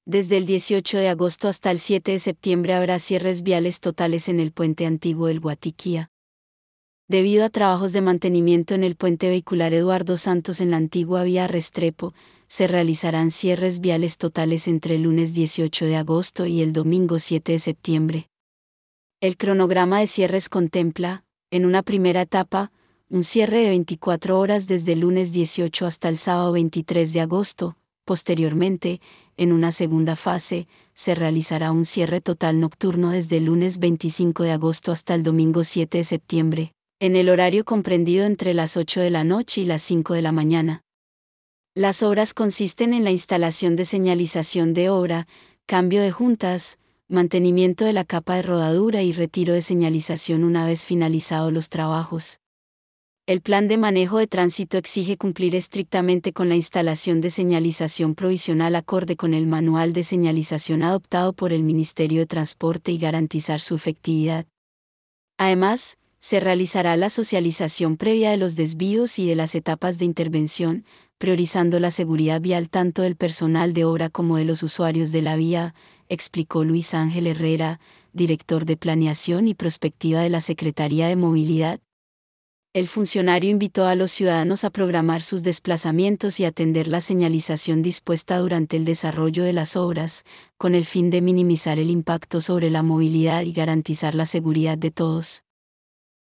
Desde el 18 de agosto hasta el 7 de septiembre habrá cierres viales totales en el puente antiguo del Guatiquía. Debido a trabajos de mantenimiento en el puente vehicular Eduardo Santos en la antigua vía Restrepo, se realizarán cierres viales totales entre el lunes 18 de agosto y el domingo 7 de septiembre. El cronograma de cierres contempla, en una primera etapa, un cierre de 24 horas desde el lunes 18 hasta el sábado 23 de agosto. Posteriormente, en una segunda fase, se realizará un cierre total nocturno desde el lunes 25 de agosto hasta el domingo 7 de septiembre, en el horario comprendido entre las 8 de la noche y las 5 de la mañana. Las obras consisten en la instalación de señalización de obra, cambio de juntas, mantenimiento de la capa de rodadura y retiro de señalización una vez finalizados los trabajos. El plan de manejo de tránsito exige cumplir estrictamente con la instalación de señalización provisional acorde con el manual de señalización adoptado por el Ministerio de Transporte y garantizar su efectividad. Además, se realizará la socialización previa de los desvíos y de las etapas de intervención, priorizando la seguridad vial tanto del personal de obra como de los usuarios de la vía, explicó Luis Ángel Herrera, director de Planeación y Prospectiva de la Secretaría de Movilidad. El funcionario invitó a los ciudadanos a programar sus desplazamientos y atender la señalización dispuesta durante el desarrollo de las obras, con el fin de minimizar el impacto sobre la movilidad y garantizar la seguridad de todos.